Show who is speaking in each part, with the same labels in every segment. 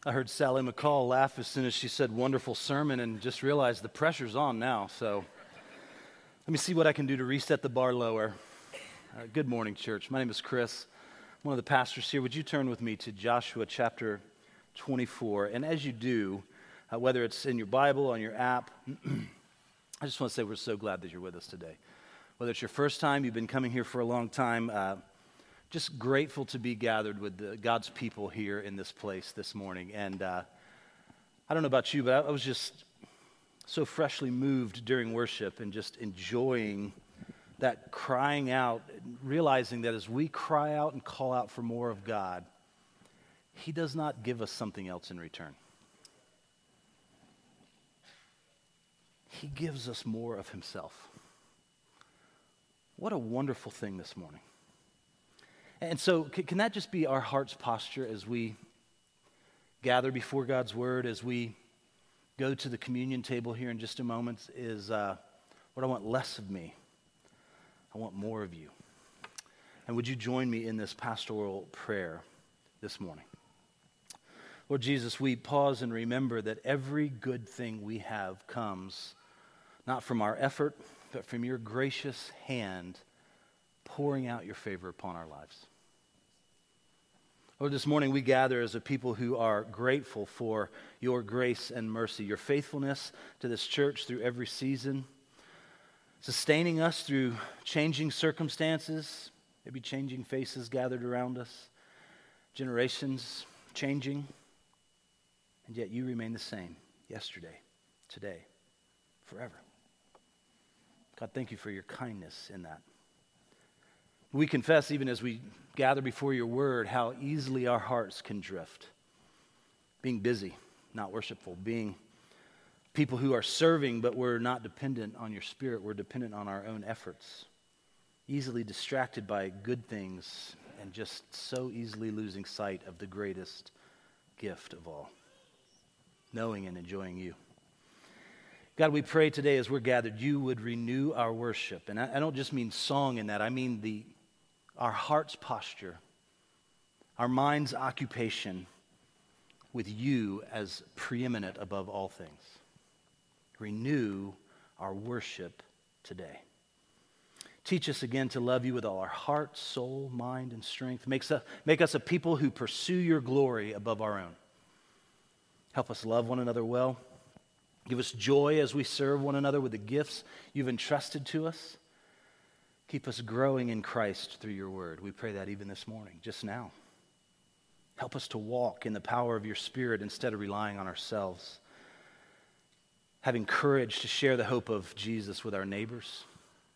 Speaker 1: I heard Sally McCall laugh as soon as she said wonderful sermon and just realized the pressure's on now. So let me see what I can do to reset the bar lower. Good morning, church. My name is Chris. I'm one of the pastors here. Would you turn with me to Joshua chapter 24? And as you do, whether it's in your Bible, on your app, I just want to say we're so glad that you're with us today. Whether it's your first time, you've been coming here for a long time, just grateful to be gathered with God's people here in this place this morning. And I don't know about you, but I was just so freshly moved during worship and just enjoying that crying out, realizing that as we cry out and call out for more of God, He does not give us something else in return. He gives us more of Himself. What a wonderful thing this morning. And so can that just be our heart's posture as we gather before God's Word, as we go to the communion table here in just a moment, is what I want less of me. I want more of you. And would you join me in this pastoral prayer this morning? Lord Jesus, we pause and remember that every good thing we have comes not from our effort, but from your gracious hand pouring out your favor upon our lives. Lord, this morning we gather as a people who are grateful for your grace and mercy, your faithfulness to this church through every season, sustaining us through changing circumstances, maybe changing faces gathered around us, generations changing, and yet you remain the same yesterday, today, forever. God, thank you for your kindness in that. We confess, even as we gather before your word, how easily our hearts can drift. Being busy, not worshipful. Being people who are serving, but we're not dependent on your spirit. We're dependent on our own efforts. Easily distracted by good things and just so easily losing sight of the greatest gift of all. Knowing and enjoying you. God, we pray today as we're gathered, you would renew our worship. And I don't just mean song in that. I mean our heart's posture, our mind's occupation with you as preeminent above all things. Renew our worship today. Teach us again to love you with all our heart, soul, mind, and strength. Make us a people who pursue your glory above our own. Help us love one another well. Give us joy as we serve one another with the gifts you've entrusted to us. Keep us growing in Christ through your word. We pray that even this morning, just now. Help us to walk in the power of your Spirit instead of relying on ourselves. Having courage to share the hope of Jesus with our neighbors.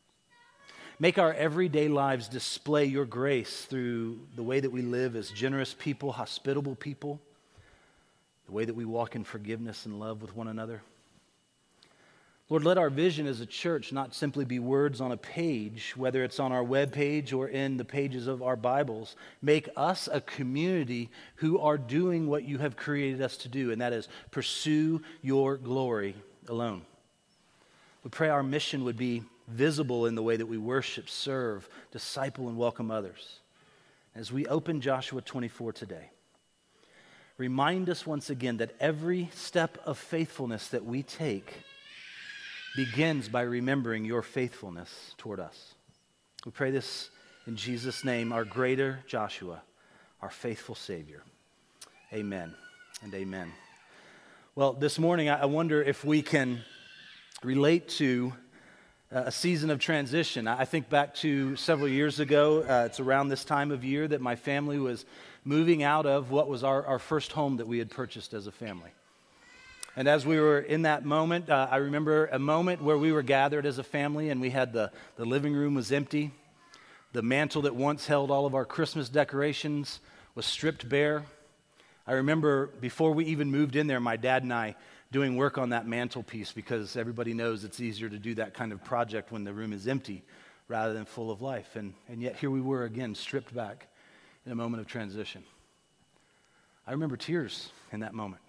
Speaker 1: Make our everyday lives display your grace through the way that we live as generous people, hospitable people. The way that we walk in forgiveness and love with one another. Lord, let our vision as a church not simply be words on a page, whether it's on our webpage or in the pages of our Bibles. Make us a community who are doing what you have created us to do, and that is pursue your glory alone. We pray our mission would be visible in the way that we worship, serve, disciple, and welcome others. As we open Joshua 24 today, remind us once again that every step of faithfulness that we take begins by remembering your faithfulness toward us. We pray this in Jesus' name, our greater Joshua, our faithful Savior. Amen and amen. Well, this morning I wonder if we can relate to a season of transition. I think back to several years ago. It's around this time of year that my family was moving out of what was our first home that we had purchased as a family. And as we were in that moment, I remember a moment where we were gathered as a family and we had the living room was empty. The mantle that once held all of our Christmas decorations was stripped bare. I remember before we even moved in there, my dad and I doing work on that mantelpiece because everybody knows it's easier to do that kind of project when the room is empty rather than full of life. And yet here we were again, stripped back in a moment of transition. I remember tears in that moment.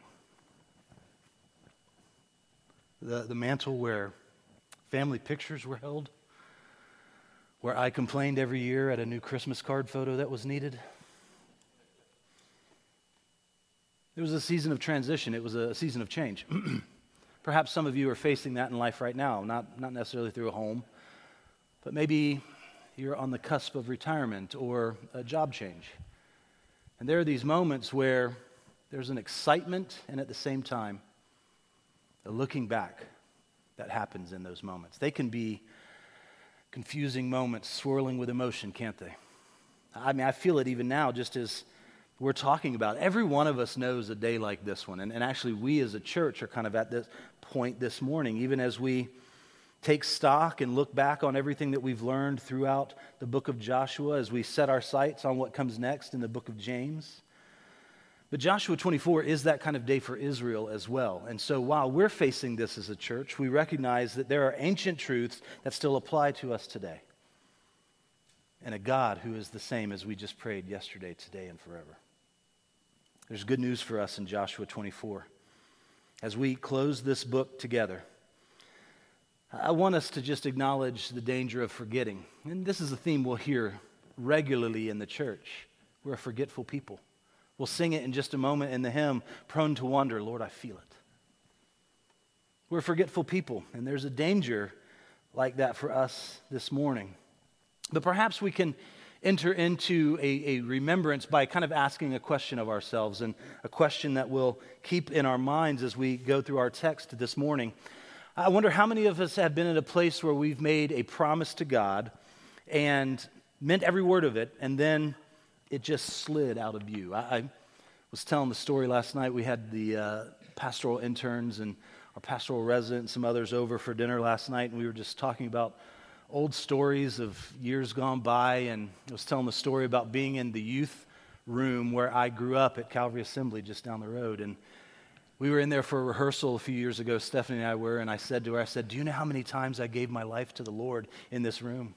Speaker 1: The mantle where family pictures were held, where I complained every year at a new Christmas card photo that was needed. It was a season of transition. It was a season of change. Perhaps some of you are facing that in life right now, not necessarily through a home, but maybe you're on the cusp of retirement or a job change. And there are these moments where there's an excitement and at the same time, a looking back that happens in those moments. They can be confusing moments, swirling with emotion, can't they? I mean, I feel it even now, just as we're talking about it. Every one of us knows a day like this one. And actually, we as a church are kind of at this point this morning, even as we take stock and look back on everything that we've learned throughout the book of Joshua, as we set our sights on what comes next in the book of James. But Joshua 24 is that kind of day for Israel as well. And so while we're facing this as a church, we recognize that there are ancient truths that still apply to us today. And a God who is the same as we just prayed yesterday, today, and forever. There's good news for us in Joshua 24. As we close this book together, I want us to just acknowledge the danger of forgetting. And this is a theme we'll hear regularly in the church. We're a forgetful people. We'll sing it in just a moment in the hymn, Prone to Wander, Lord, I feel it. We're a forgetful people, and there's a danger like that for us this morning. But perhaps we can enter into a remembrance by kind of asking a question of ourselves, and a question that we'll keep in our minds as we go through our text this morning. I wonder how many of us have been in a place where we've made a promise to God and meant every word of it, and then it just slid out of view. I was telling the story last night. We had the pastoral interns and our pastoral resident and some others over for dinner last night, and we were just talking about old stories of years gone by, and I was telling the story about being in the youth room where I grew up at Calvary Assembly just down the road, and we were in there for a rehearsal a few years ago, Stephanie and I were, and I said to her, do you know how many times I gave my life to the Lord in this room?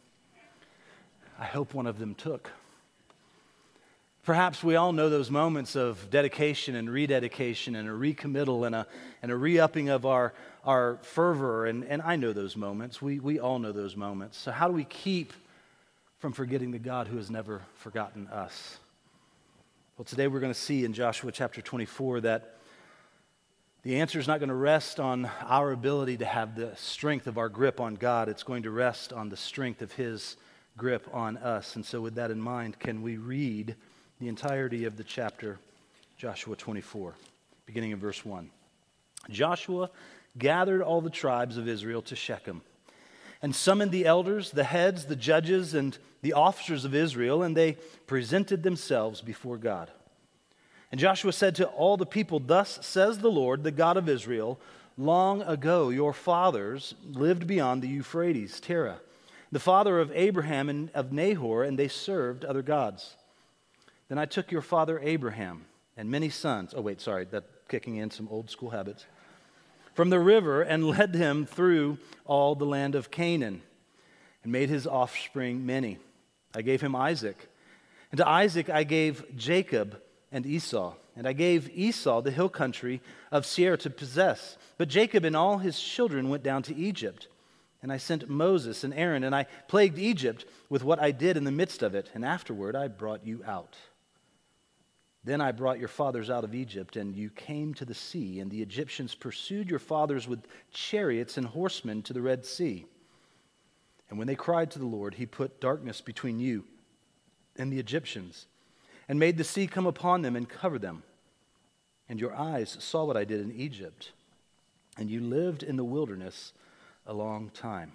Speaker 1: I hope one of them took. Perhaps we all know those moments of dedication and rededication and a recommittal and a re-upping of our fervor, and I know those moments. We all know those moments. So how do we keep from forgetting the God who has never forgotten us? Well, today we're going to see in Joshua chapter 24 that the answer is not going to rest on our ability to have the strength of our grip on God. It's going to rest on the strength of His grip on us. And so with that in mind, can we read the entirety of the chapter, Joshua 24, beginning in verse 1. Joshua gathered all the tribes of Israel to Shechem and summoned the elders, the heads, the judges, and the officers of Israel, and they presented themselves before God. And Joshua said to all the people, "Thus says the Lord, the God of Israel, long ago your fathers lived beyond the Euphrates, Terah, the father of Abraham and of Nahor, and they served other gods. Then I took your father Abraham and many sons," that's kicking in some old school habits, "from the river and led him through all the land of Canaan and made his offspring many. I gave him Isaac, and to Isaac I gave Jacob and Esau, and I gave Esau the hill country of Seir to possess. But Jacob and all his children went down to Egypt. And I sent Moses and Aaron, and I plagued Egypt with what I did in the midst of it, and afterward I brought you out. Then I brought your fathers out of Egypt, and you came to the sea, and the Egyptians pursued your fathers with chariots and horsemen to the Red Sea. And when they cried to the Lord, He put darkness between you and the Egyptians, and made the sea come upon them and cover them. And your eyes saw what I did in Egypt, and you lived in the wilderness a long time.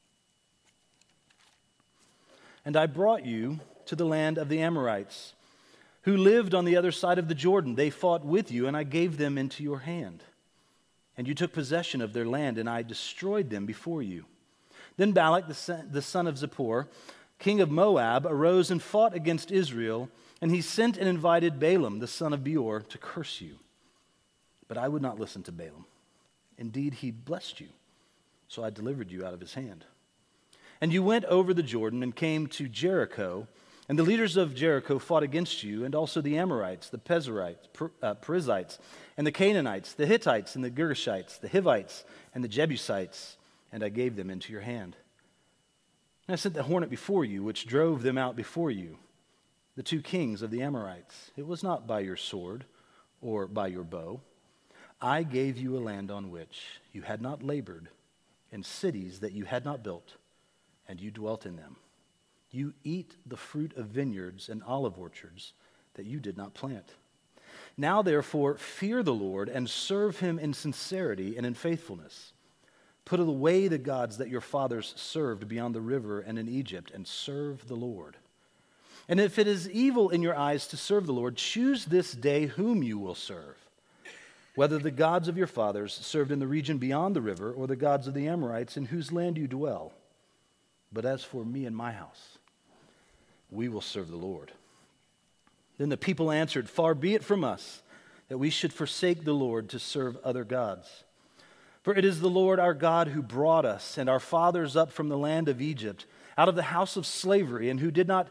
Speaker 1: And I brought you to the land of the Amorites, who lived on the other side of the Jordan. They fought with you, and I gave them into your hand. And you took possession of their land, and I destroyed them before you. Then Balak, the son of Zippor, king of Moab, arose and fought against Israel, and he sent and invited Balaam, the son of Beor, to curse you. But I would not listen to Balaam. Indeed, he blessed you, so I delivered you out of his hand. And you went over the Jordan and came to Jericho, and the leaders of Jericho fought against you, and also the Amorites, the Perizzites, and the Canaanites, the Hittites, and the Girgashites, the Hivites, and the Jebusites, and I gave them into your hand. And I sent the hornet before you, which drove them out before you, the two kings of the Amorites. It was not by your sword or by your bow. I gave you a land on which you had not labored, and cities that you had not built, and you dwelt in them. You eat the fruit of vineyards and olive orchards that you did not plant. Now, therefore, fear the Lord and serve him in sincerity and in faithfulness. Put away the gods that your fathers served beyond the river and in Egypt, and serve the Lord. And if it is evil in your eyes to serve the Lord, choose this day whom you will serve, whether the gods of your fathers served in the region beyond the river, or the gods of the Amorites in whose land you dwell. But as for me and my house, we will serve the Lord." Then the people answered, "Far be it from us that we should forsake the Lord to serve other gods. For it is the Lord our God who brought us and our fathers up from the land of Egypt, out of the house of slavery, and who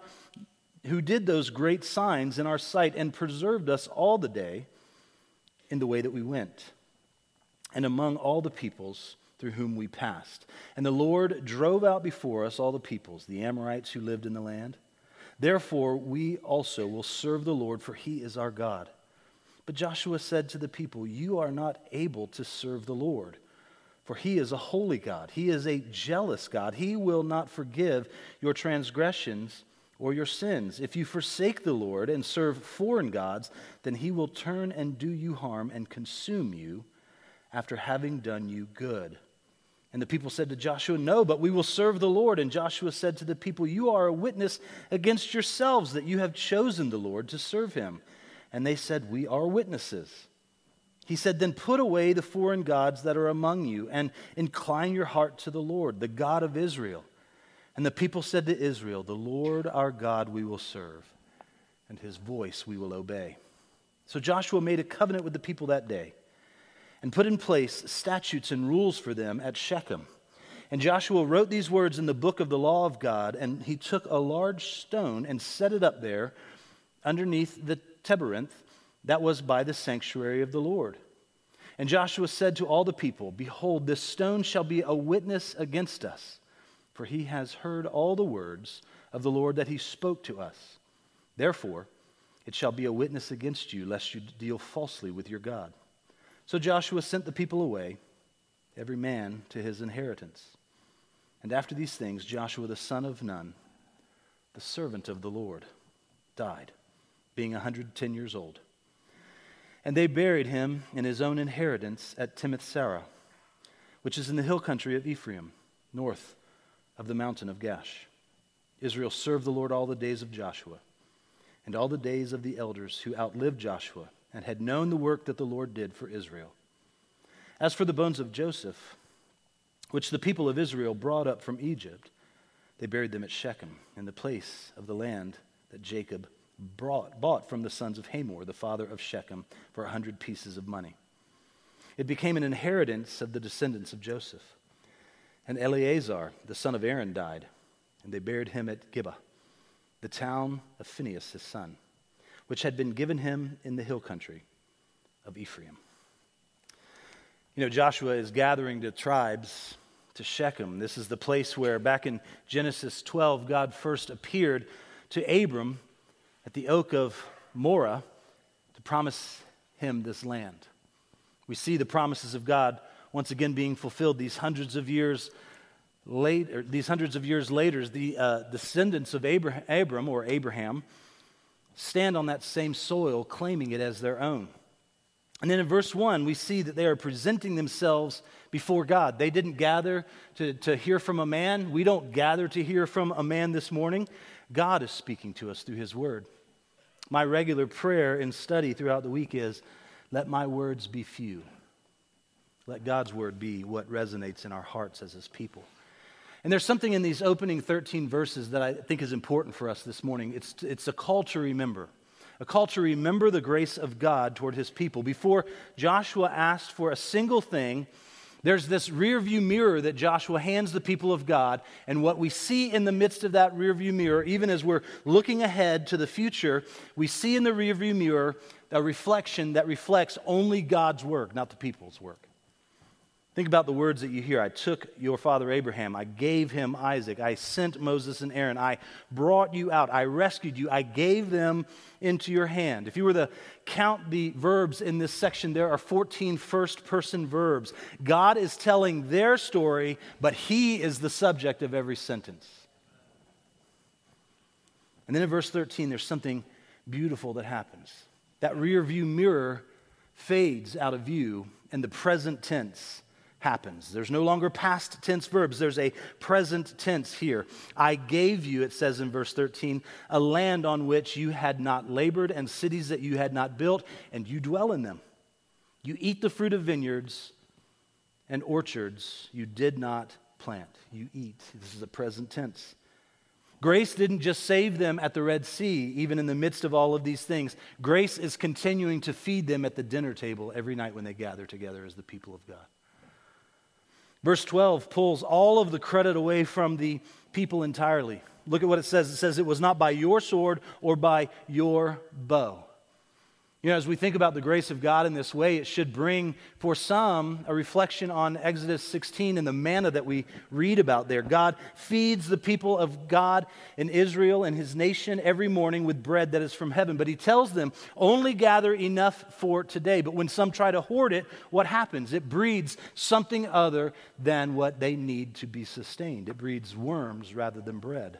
Speaker 1: did those great signs in our sight and preserved us all the day in the way that we went, and among all the peoples through whom we passed. And the Lord drove out before us all the peoples, the Amorites who lived in the land. Therefore we also will serve the Lord, for he is our God." But Joshua said to the people, "You are not able to serve the Lord, for he is a holy God. He is a jealous God. He will not forgive your transgressions or your sins. If you forsake the Lord and serve foreign gods, then he will turn and do you harm and consume you after having done you good." And the people said to Joshua, "No, but we will serve the Lord." And Joshua said to the people, "You are a witness against yourselves that you have chosen the Lord to serve him." And they said, "We are witnesses." He said, "Then put away the foreign gods that are among you and incline your heart to the Lord, the God of Israel." And the people said to Israel, "The Lord our God we will serve, and his voice we will obey." So Joshua made a covenant with the people that day and put in place statutes and rules for them at Shechem. And Joshua wrote these words in the book of the law of God, and he took a large stone and set it up there underneath the terebinth that was by the sanctuary of the Lord. And Joshua said to all the people, "Behold, this stone shall be a witness against us, for he has heard all the words of the Lord that he spoke to us. Therefore, it shall be a witness against you, lest you deal falsely with your God." So Joshua sent the people away, every man to his inheritance. And after these things, Joshua the son of Nun, the servant of the Lord, died, being 110 years old. And they buried him in his own inheritance at Timnath-Serah, which is in the hill country of Ephraim, north of the mountain of Gash. Israel served the Lord all the days of Joshua, and all the days of the elders who outlived Joshua, and had known the work that the Lord did for Israel. As for the bones of Joseph, which the people of Israel brought up from Egypt, they buried them at Shechem, in the place of the land that Jacob bought from the sons of Hamor, the father of Shechem, for 100 pieces of money. It became an inheritance of the descendants of Joseph. And Eleazar, the son of Aaron, died, and they buried him at Gibeah, the town of Phinehas his son, which had been given him in the hill country of Ephraim. You know, Joshua is gathering the tribes to Shechem. This is the place where back in Genesis 12, God first appeared to Abram at the oak of Moreh to promise him this land. We see the promises of God once again being fulfilled these hundreds of years later. The descendants of Abraham stand on that same soil, claiming it as their own. And then in verse 1, we see that they are presenting themselves before God. They didn't gather to hear from a man. We don't gather to hear from a man this morning. God is speaking to us through his word. My regular prayer and study throughout the week is, let my words be few. Let God's word be what resonates in our hearts as his people. And there's something in these opening 13 verses that I think is important for us this morning. It's a call to remember. A call to remember the grace of God toward his people. Before Joshua asked for a single thing, there's this rearview mirror that Joshua hands the people of God. And what we see in the midst of that rearview mirror, even as we're looking ahead to the future, we see in the rearview mirror a reflection that reflects only God's work, not the people's work. Think about the words that you hear. I took your father Abraham. I gave him Isaac. I sent Moses and Aaron. I brought you out. I rescued you. I gave them into your hand. If you were to count the verbs in this section, there are 14 first-person verbs. God is telling their story, but he is the subject of every sentence. And then in verse 13, there's something beautiful that happens. That rear view mirror fades out of view, and the present tense happens. There's no longer past tense verbs. There's a present tense here. I gave you, it says in verse 13, a land on which you had not labored and cities that you had not built, and you dwell in them. You eat the fruit of vineyards and orchards you did not plant. You eat. This is a present tense. Grace didn't just save them at the Red Sea, even in the midst of all of these things. Grace is continuing to feed them at the dinner table every night when they gather together as the people of God. Verse 12 pulls all of the credit away from the people entirely. Look at what it says. It says, it was not by your sword or by your bow. You know, as we think about the grace of God in this way, it should bring, for some, a reflection on Exodus 16 and the manna that we read about there. God feeds the people of God in Israel and his nation every morning with bread that is from heaven. But he tells them, only gather enough for today. But when some try to hoard it, what happens? It breeds something other than what they need to be sustained. It breeds worms rather than bread.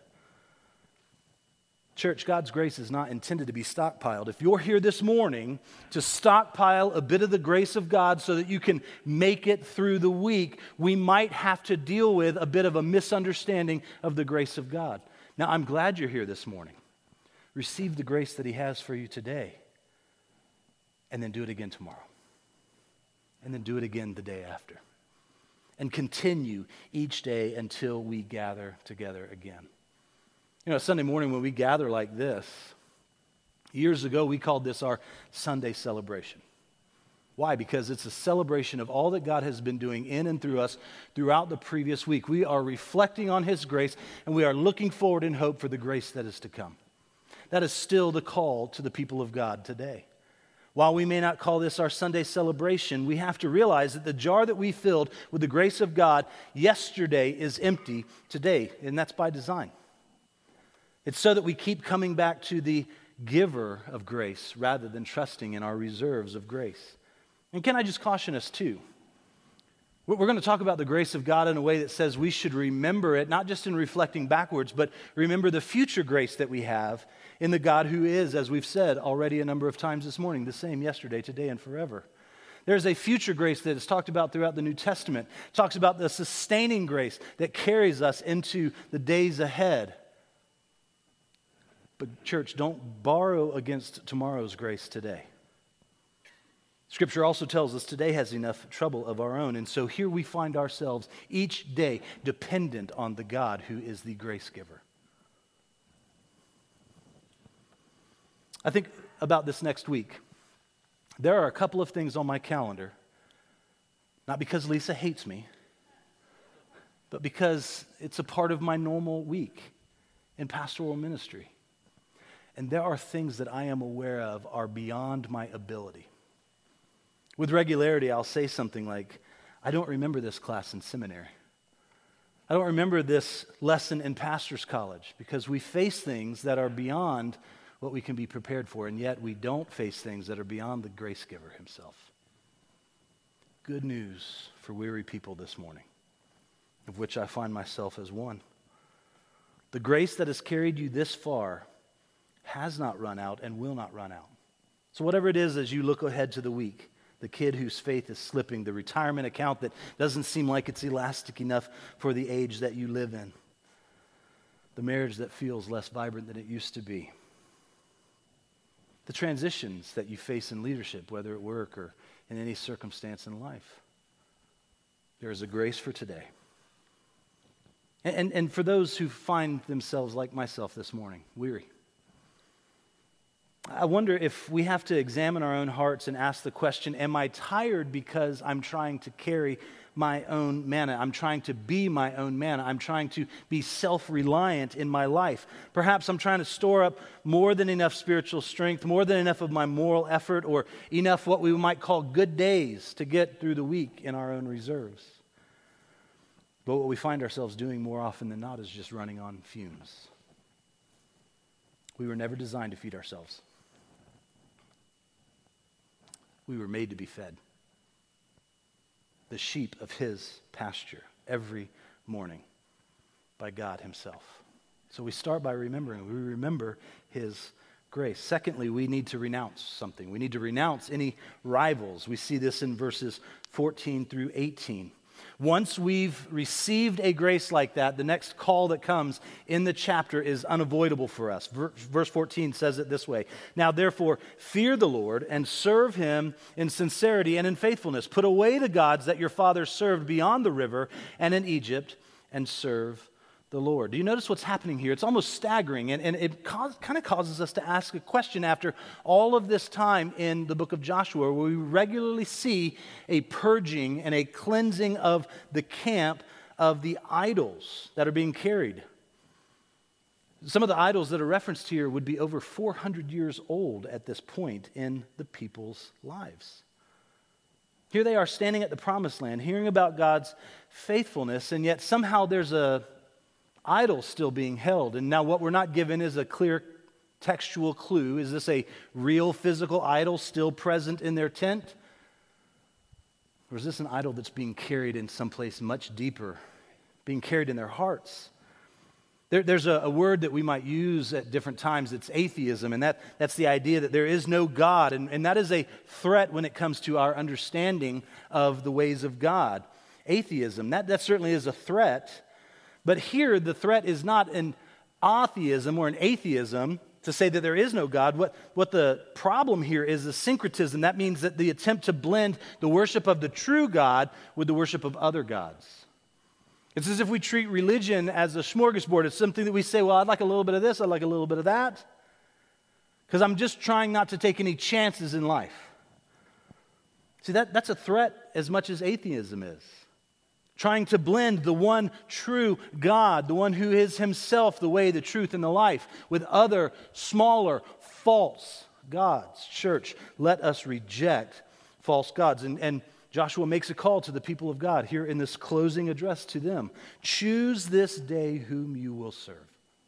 Speaker 1: Church, God's grace is not intended to be stockpiled. If you're here this morning to stockpile a bit of the grace of God so that you can make it through the week, we might have to deal with a bit of a misunderstanding of the grace of God. Now, I'm glad you're here this morning. Receive the grace that he has for you today, and then do it again tomorrow, and then do it again the day after, and continue each day until we gather together again. You know, Sunday morning when we gather like this, years ago we called this our Sunday celebration. Why? Because it's a celebration of all that God has been doing in and through us throughout the previous week. We are reflecting on his grace, and we are looking forward in hope for the grace that is to come. That is still the call to the people of God today. While we may not call this our Sunday celebration, we have to realize that the jar that we filled with the grace of God yesterday is empty today, and that's by design. It's so that we keep coming back to the giver of grace rather than trusting in our reserves of grace. And can I just caution us too? We're going to talk about the grace of God in a way that says we should remember it, not just in reflecting backwards, but remember the future grace that we have in the God who is, as we've said already a number of times this morning, the same yesterday, today, and forever. There's a future grace that is talked about throughout the New Testament. It talks about the sustaining grace that carries us into the days ahead. But church, don't borrow against tomorrow's grace today. Scripture also tells us today has enough trouble of our own. And so here we find ourselves each day dependent on the God who is the grace giver. I think about this next week. There are a couple of things on my calendar, not because Lisa hates me, but because it's a part of my normal week in pastoral ministry. And there are things that I am aware of are beyond my ability. With regularity, I'll say something like, I don't remember this class in seminary. I don't remember this lesson in pastor's college, because we face things that are beyond what we can be prepared for, and yet we don't face things that are beyond the grace giver himself. Good news for weary people this morning, of which I find myself as one. The grace that has carried you this far has not run out and will not run out. So whatever it is as you look ahead to the week, the kid whose faith is slipping, the retirement account that doesn't seem like it's elastic enough for the age that you live in, the marriage that feels less vibrant than it used to be, the transitions that you face in leadership, whether at work or in any circumstance in life, there is a grace for today. And for those who find themselves like myself this morning, weary, I wonder if we have to examine our own hearts and ask the question, am I tired because I'm trying to carry my own manna. I'm trying to be my own manna. I'm trying to be self-reliant in my life. Perhaps I'm trying to store up more than enough spiritual strength, more than enough of my moral effort, or enough what we might call good days to get through the week in our own reserves. But what we find ourselves doing more often than not is just running on fumes. We were never designed to feed ourselves. We were made to be fed. The sheep of his pasture every morning by God himself. So we start by remembering. We remember his grace. Secondly, we need to renounce something. We need to renounce any rivals. We see this in verses 14 through 18. Once we've received a grace like that, the next call that comes in the chapter is unavoidable for us. Verse 14 says it this way: "Now therefore fear the Lord and serve him in sincerity and in faithfulness. Put away the gods that your fathers served beyond the river and in Egypt, and serve the Lord." Do you notice what's happening here? It's almost staggering, and it kind of causes us to ask a question after all of this time in the book of Joshua, where we regularly see a purging and a cleansing of the camp of the idols that are being carried. Some of the idols that are referenced here would be over 400 years old at this point in the people's lives. Here they are standing at the promised land, hearing about God's faithfulness, and yet somehow there's a idol still being held. And now what we're not given is a clear textual clue. Is this a real physical idol still present in their tent? Or is this an idol that's being carried in someplace much deeper, being carried in their hearts? There's a word that we might use at different times. It's atheism, and that's the idea that there is no God. And that is a threat when it comes to our understanding of the ways of God. Atheism, that certainly is a threat. But here, the threat is not an atheism or an atheism to say that there is no God. What the problem here is a syncretism. That means that the attempt to blend the worship of the true God with the worship of other gods. It's as if we treat religion as a smorgasbord. It's something that we say, well, I'd like a little bit of this, I'd like a little bit of that, because I'm just trying not to take any chances in life. See, that's a threat as much as atheism is. Trying to blend the one true God, the one who is himself the way, the truth, and the life, with other smaller, false gods. Church, let us reject false gods. And Joshua makes a call to the people of God here in this closing address to them. Choose this day whom you will serve.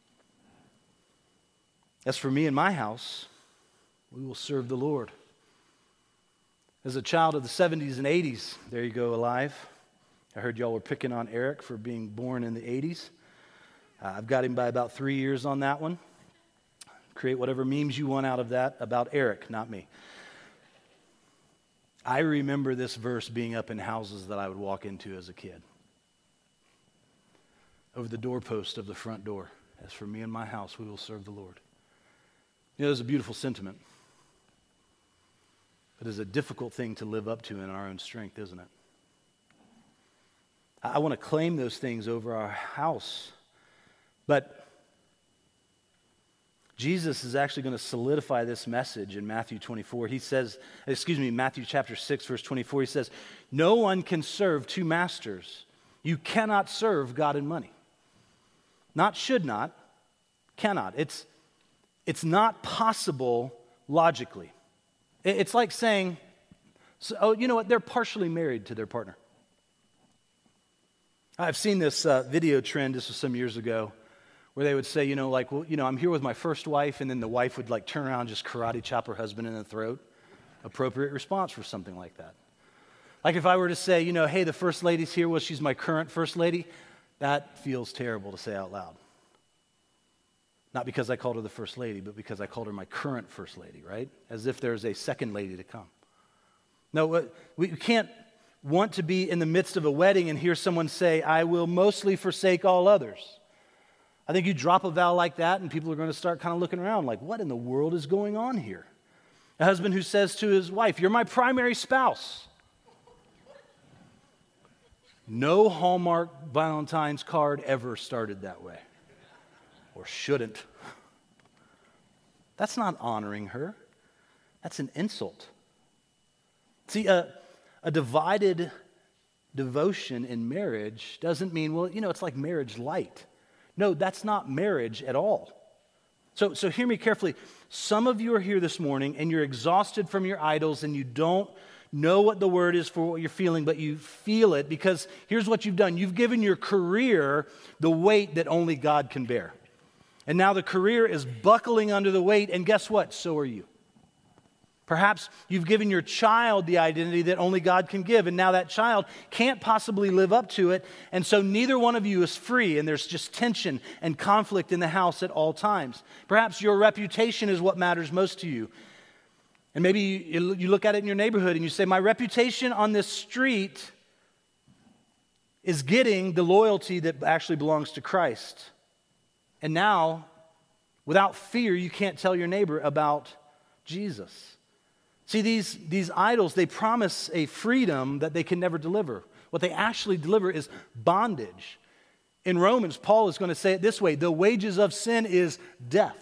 Speaker 1: As for me and my house, we will serve the Lord. As a child of the 70s and 80s, there you go, alive. I heard y'all were picking on Eric for being born in the 80s. I've got him by about 3 years on that one. Create whatever memes you want out of that about Eric, not me. I remember this verse being up in houses that I would walk into as a kid. Over the doorpost of the front door. As for me and my house, we will serve the Lord. You know, there's a beautiful sentiment. It is a difficult thing to live up to in our own strength, isn't it? I want to claim those things over our house. But Jesus is actually going to solidify this message in Matthew 24. Matthew chapter 6, verse 24. He says, "No one can serve two masters. You cannot serve God and money." Not should not, cannot. It's not possible logically. It's like saying, you know what, they're partially married to their partner. I've seen this video trend, this was some years ago, where they would say, I'm here with my first wife, and then the wife would turn around and just karate chop her husband in the throat. Appropriate response for something like that. Like if I were to say, hey, the first lady's here, well, she's my current first lady, that feels terrible to say out loud. Not because I called her the first lady, but because I called her my current first lady, right? As if there's a second lady to come. No, we can't want to be in the midst of a wedding and hear someone say, "I will mostly forsake all others." I think you drop a vow like that and people are going to start kind of looking around like, what in the world is going on here? A husband who says to his wife, "You're my primary spouse." No Hallmark Valentine's card ever started that way. Or shouldn't. That's not honoring her. That's an insult. See, a divided devotion in marriage doesn't mean, well, it's like marriage light. No, that's not marriage at all. So hear me carefully. Some of you are here this morning and you're exhausted from your idols and you don't know what the word is for what you're feeling, but you feel it because here's what you've done. You've given your career the weight that only God can bear. And now the career is buckling under the weight, and guess what? So are you. Perhaps you've given your child the identity that only God can give, and now that child can't possibly live up to it, and so neither one of you is free, and there's just tension and conflict in the house at all times. Perhaps your reputation is what matters most to you. And maybe you look at it in your neighborhood and you say, my reputation on this street is getting the loyalty that actually belongs to Christ. And now, without fear, you can't tell your neighbor about Jesus. See, these idols, they promise a freedom that they can never deliver. What they actually deliver is bondage. In Romans, Paul is going to say it this way: the wages of sin is death.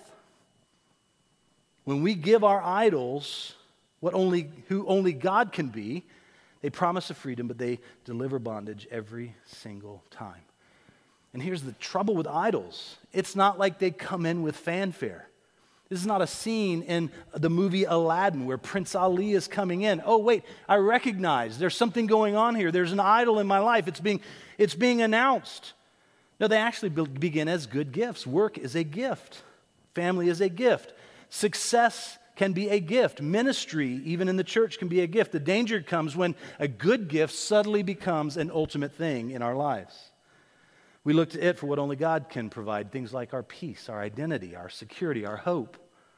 Speaker 1: When we give our idols who only God can be, they promise a freedom, but they deliver bondage every single time. And here's the trouble with idols. It's not like they come in with fanfare. This is not a scene in the movie Aladdin where Prince Ali is coming in. Oh, wait, I recognize there's something going on here. There's an idol in my life. It's being announced. No, they actually begin as good gifts. Work is a gift. Family is a gift. Success can be a gift. Ministry, even in the church, can be a gift. The danger comes when a good gift suddenly becomes an ultimate thing in our lives. We look to it for what only God can provide, things like our peace, our identity, our security, our hope.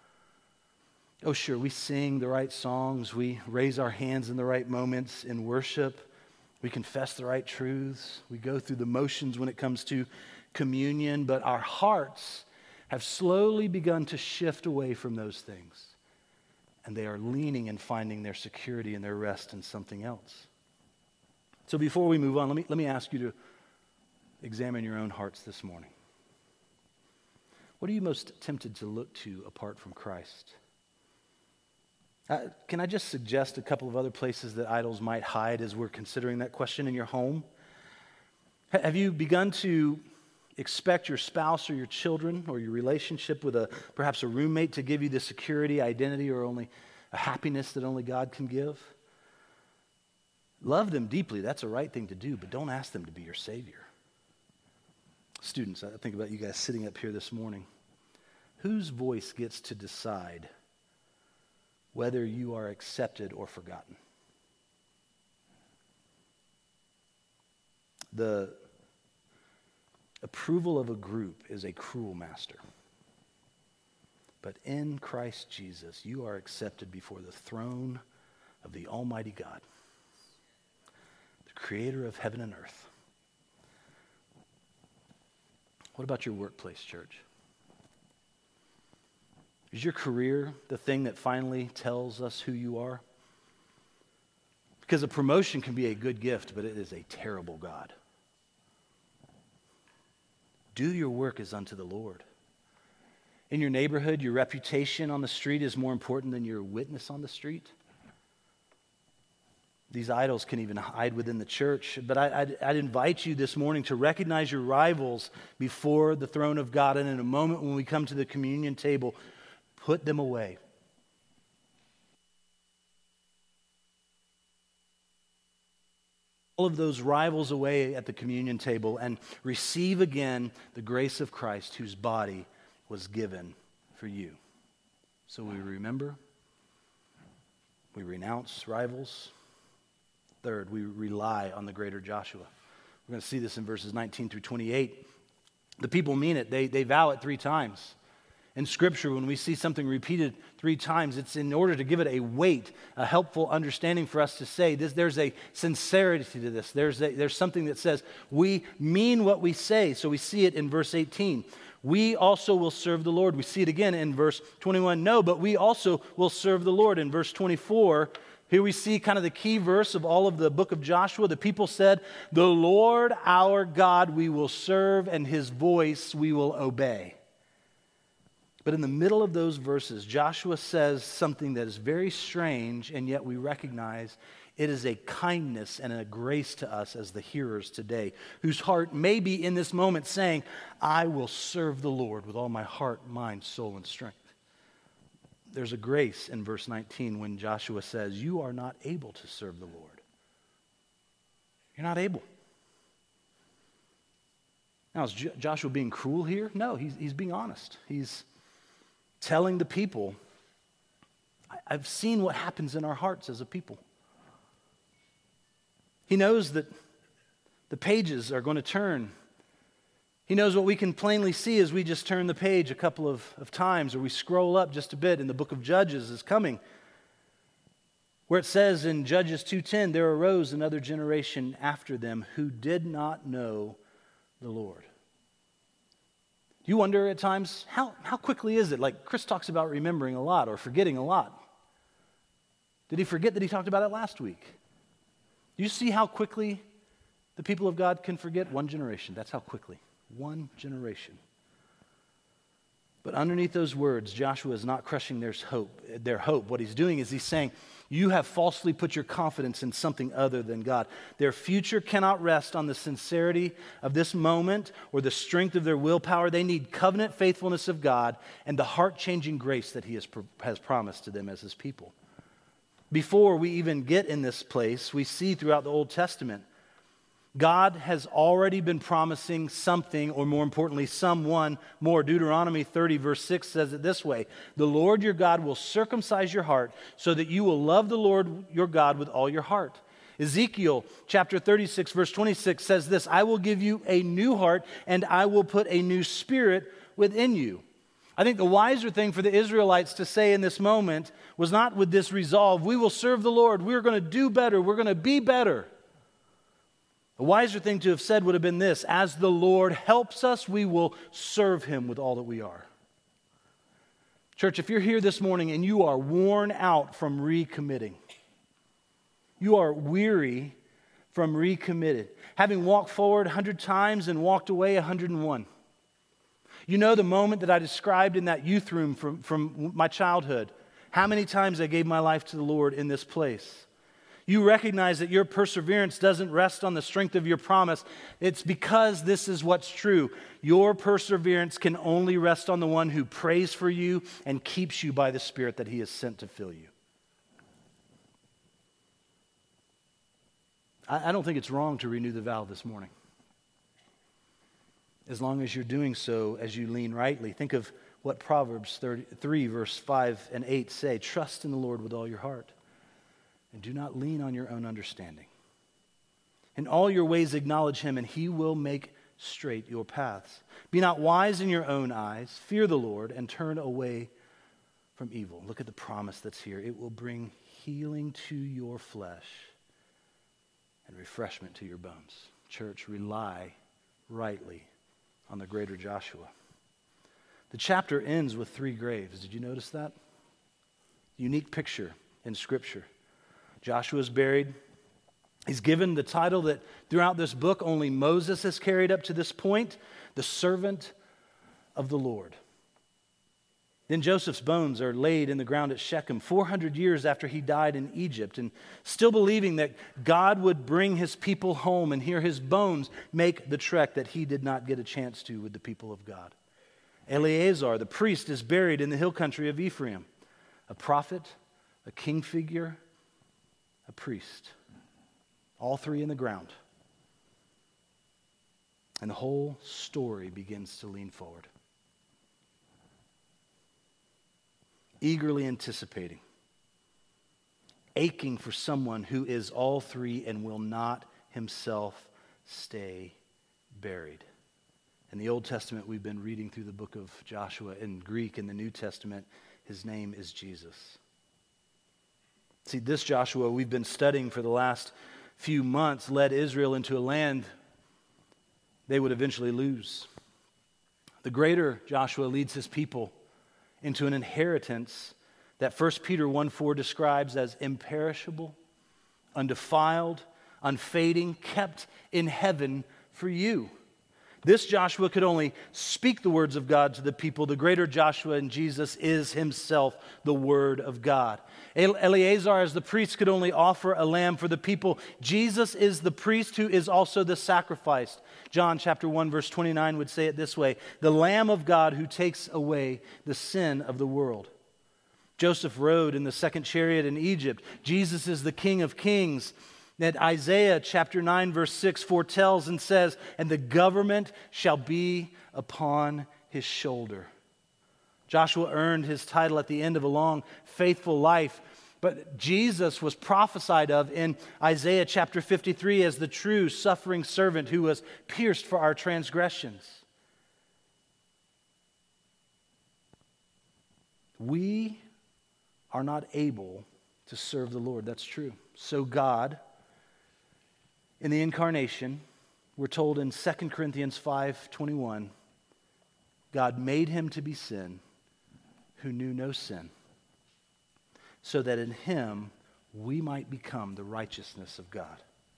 Speaker 1: Oh, sure, we sing the right songs, we raise our hands in the right moments in worship, we confess the right truths, we go through the motions when it comes to communion, but our hearts have slowly begun to shift away from those things, and they are leaning and finding their security and their rest in something else. So before we move on, let me ask you to examine your own hearts this morning. What are you most tempted to look to apart from Christ? Can I just suggest a couple of other places that idols might hide as we're considering that question in your home? Have you begun to expect your spouse or your children or your relationship with perhaps a roommate to give you the security, identity, or only a happiness that only God can give? Love them deeply. That's a right thing to do, but don't ask them to be your Savior. Students, I think about you guys sitting up here this morning. Whose voice gets to decide whether you are accepted or forgotten? The approval of a group is a cruel master. But in Christ Jesus, you are accepted before the throne of the Almighty God, the creator of heaven and earth. What about your workplace, church? Is your career the thing that finally tells us who you are? Because a promotion can be a good gift, but it is a terrible God. Do your work as unto the Lord. In your neighborhood, your reputation on the street is more important than your witness on the street. These idols can even hide within the church. But I'd invite you this morning to recognize your rivals before the throne of God. And in a moment when we come to the communion table, put them away. All of those rivals away at the communion table and receive again the grace of Christ whose body was given for you. So we remember, we renounce rivals. Third, we rely on the greater Joshua. We're going to see this in verses 19 through 28. The people mean it. They vow it 3 times. In Scripture, when we see something repeated 3 times, it's in order to give it a weight, a helpful understanding for us to say, there's a sincerity to this. There's something that says, we mean what we say. So we see it in verse 18. We also will serve the Lord. We see it again in verse 21. No, but we also will serve the Lord. In verse 24, here we see kind of the key verse of all of the book of Joshua. The people said, the Lord our God we will serve, and his voice we will obey. But in the middle of those verses, Joshua says something that is very strange, and yet we recognize It is a kindness and a grace to us as the hearers today, whose heart may be in this moment saying, I will serve the Lord with all my heart, mind, soul, and strength. There's a grace in verse 19 when Joshua says, you are not able to serve the Lord. You're not able. Now, is Joshua being cruel here? No, he's being honest. He's telling the people, I've seen what happens in our hearts as a people. He knows that the pages are going to turn. He knows what we can plainly see as we just turn the page a couple of times, or we scroll up just a bit, and the book of Judges is coming, where it says in Judges 2:10, there arose another generation after them who did not know the Lord. Do you wonder at times, how quickly is it? Like Chris talks about remembering a lot or forgetting a lot. Did he forget that he talked about it last week? Do you see how quickly the people of God can forget? One generation, that's how quickly. One generation. But underneath those words, Joshua is not crushing their hope. What he's doing is he's saying, you have falsely put your confidence in something other than God. Their future cannot rest on the sincerity of this moment or the strength of their willpower. They need covenant faithfulness of God and the heart-changing grace that he has promised to them as his people. Before we even get in this place, we see throughout the Old Testament, God has already been promising something, or more importantly, someone more. Deuteronomy 30 verse 6 says it this way, the Lord your God will circumcise your heart so that you will love the Lord your God with all your heart. Ezekiel chapter 36 verse 26 says this, I will give you a new heart and I will put a new spirit within you. I think the wiser thing for the Israelites to say in this moment was not with this resolve, we will serve the Lord, we're going to do better, we're going to be better. The wiser thing to have said would have been this, as the Lord helps us, we will serve him with all that we are. Church, if you're here this morning and you are worn out from recommitting, you are weary from recommitted, having walked forward 100 times and walked away 101. You know the moment that I described in that youth room from my childhood, how many times I gave my life to the Lord in this place. You recognize that your perseverance doesn't rest on the strength of your promise. It's because this is what's true. Your perseverance can only rest on the one who prays for you and keeps you by the Spirit that he has sent to fill you. I don't think it's wrong to renew the vow this morning. As long as you're doing so as you lean rightly. Think of what Proverbs 3 verse 5 and 8 say. Trust in the Lord with all your heart. And do not lean on your own understanding. In all your ways acknowledge him, and he will make straight your paths. Be not wise in your own eyes. Fear the Lord, and turn away from evil. Look at the promise that's here. It will bring healing to your flesh and refreshment to your bones. Church, rely rightly on the greater Joshua. The chapter ends with 3 graves. Did you notice that? Unique picture in Scripture. Joshua is buried. He's given the title that throughout this book only Moses has carried up to this point, the servant of the Lord. Then Joseph's bones are laid in the ground at Shechem 400 years after he died in Egypt, and still believing that God would bring his people home and hear his bones make the trek that he did not get a chance to with the people of God. Eleazar, the priest, is buried in the hill country of Ephraim, a prophet, a king figure, a priest, all 3 in the ground. And the whole story begins to lean forward. Eagerly anticipating, aching for someone who is all 3 and will not himself stay buried. In the Old Testament, we've been reading through the book of Joshua. In Greek, in the New Testament, his name is Jesus. See, this Joshua we've been studying for the last few months led Israel into a land they would eventually lose. The greater Joshua leads his people into an inheritance that 1 Peter 1:4 describes as imperishable, undefiled, unfading, kept in heaven for you. This Joshua could only speak the words of God to the people. The greater Joshua in Jesus is himself the Word of God. Eleazar, as the priest, could only offer a lamb for the people. Jesus is the priest who is also the sacrifice. John chapter 1, verse 29 would say it this way: the Lamb of God who takes away the sin of the world. Joseph rode in the second chariot in Egypt. Jesus is the King of Kings. That Isaiah chapter 9 verse 6 foretells and says, and the government shall be upon his shoulder. Joshua earned his title at the end of a long, faithful life, but Jesus was prophesied of in Isaiah chapter 53 as the true suffering servant who was pierced for our transgressions. We are not able to serve the Lord. That's true. So God, in the incarnation, we're told in 2 Corinthians 5:21, God made him to be sin who knew no sin, so that in him we might become the righteousness of God.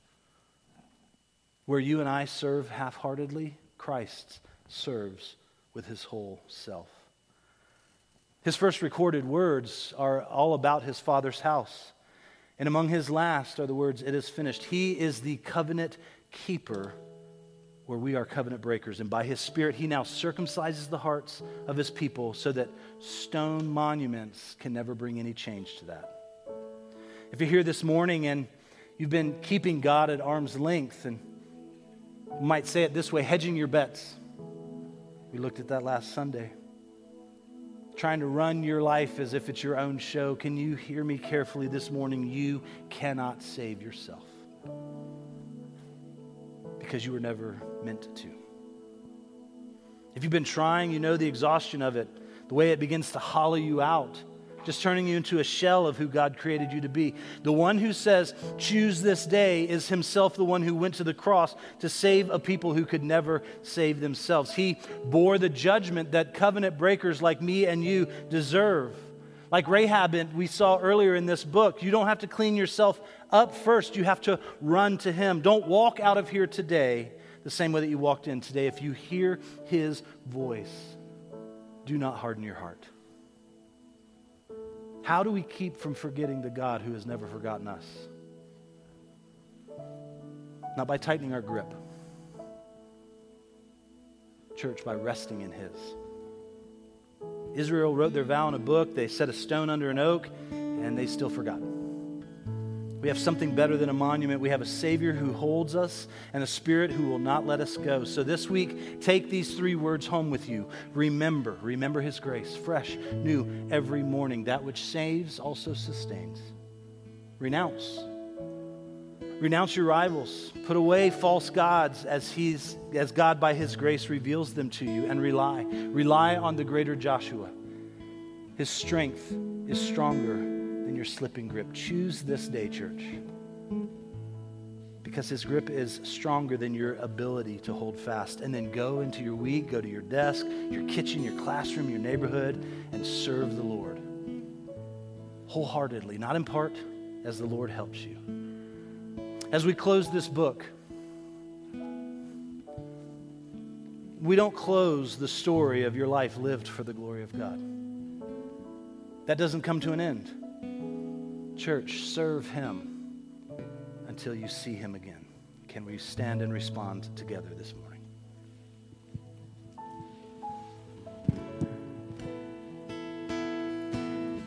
Speaker 1: Where you and I serve half-heartedly, Christ serves with his whole self. His first recorded words are all about his Father's house. And among his last are the words, it is finished. He is the covenant keeper where we are covenant breakers. And by his Spirit, he now circumcises the hearts of his people so that stone monuments can never bring any change to that. If you're here this morning and you've been keeping God at arm's length, and you might say it this way, hedging your bets. We looked at that last Sunday. Trying to run your life as if it's your own show. Can you hear me carefully this morning? You cannot save yourself because you were never meant to. If you've been trying, you know the exhaustion of it, the way it begins to hollow you out, just turning you into a shell of who God created you to be. The one who says, choose this day, is himself the one who went to the cross to save a people who could never save themselves. He bore the judgment that covenant breakers like me and you deserve. Like Rahab we saw earlier in this book, you don't have to clean yourself up first. You have to run to him. Don't walk out of here today the same way that you walked in today. If you hear his voice, do not harden your heart. How do we keep from forgetting the God who has never forgotten us? Not by tightening our grip. Church, by resting in his. Israel wrote their vow in a book. They set a stone under an oak, and they still forgot. We have something better than a monument. We have a Savior who holds us and a Spirit who will not let us go. So this week, take these 3 words home with you. Remember his grace, fresh, new, every morning. That which saves also sustains. Renounce your rivals. Put away false gods as God by his grace reveals them to you, and rely on the greater Joshua. His strength is stronger than your slipping grip. Choose this day, church, because his grip is stronger than your ability to hold fast. And then go into your week, go to your desk, your kitchen, your classroom, your neighborhood, and serve the Lord wholeheartedly, not in part, as the Lord helps you. As we close this book, we don't close the story of your life lived for the glory of God. That doesn't come to an end. Church, serve him until you see him again. Can we stand and respond together this morning?